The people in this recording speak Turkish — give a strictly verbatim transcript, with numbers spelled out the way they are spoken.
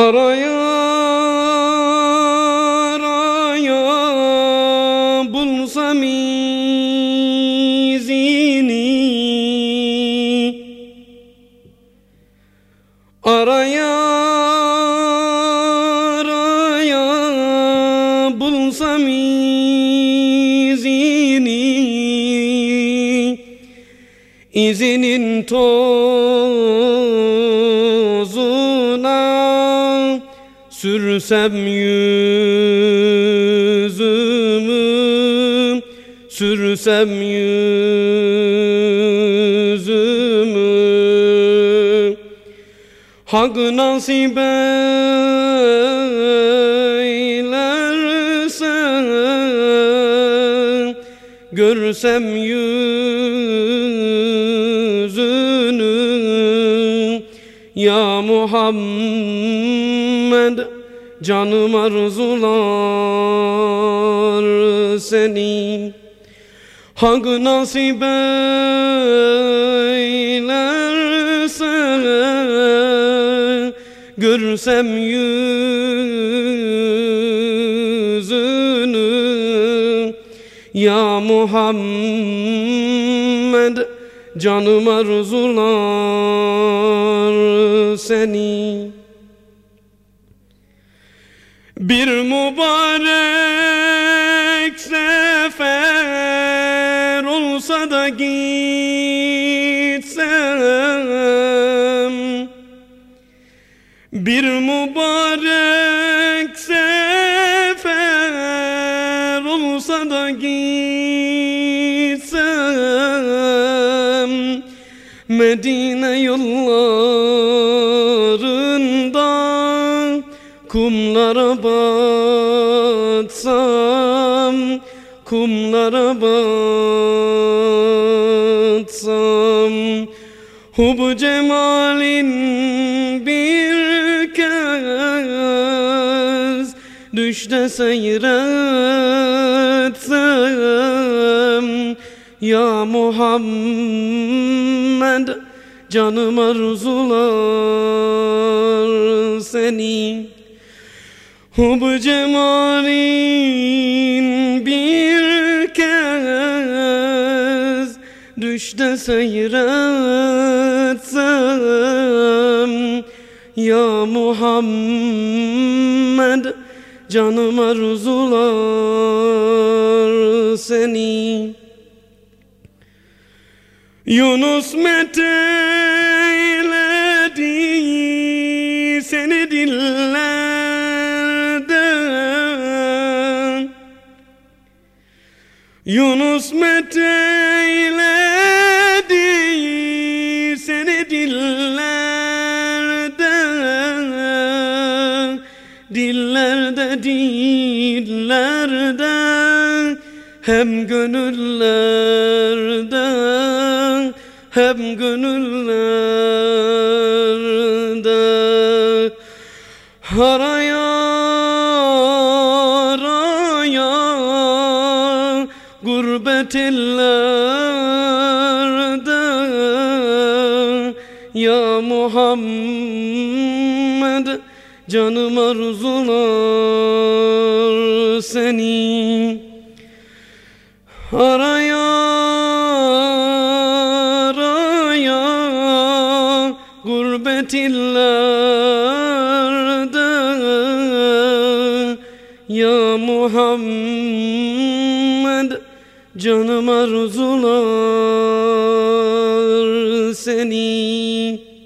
Araya araya bulsam izini, araya araya bulsam izini, izinin tozuna sürsem yüzümü, sürsem yüzümü, Hak nasip eylerse görsem yüzünü, ya Muhammed canım arzular seni. Hak nasip eylerse görsem yüzünü, ya Muhammed canım arzular seni. Bir mübarek sefer olsa da gitsem, bir mübarek sefer olsa da gitsem, Medine yollarında kumlara batsam, kumlara batsam, hub cemalin bir kez düşte seyretsem, ya Muhammed canım arzular seni. Hub cemalin bir kez düşte seyretsem, ya Muhammed canım arzular seni. Yunus meteyledi seni dillerden, Yunus meteyledi seni dillerden, dillerde dillerde hem gönüllerde, hem gönüllerde, araya araya gurbet ellerde, ya Muhammed canım arzular seni. Araya araya gurbet illerde, ya Muhammed canım arzular seni.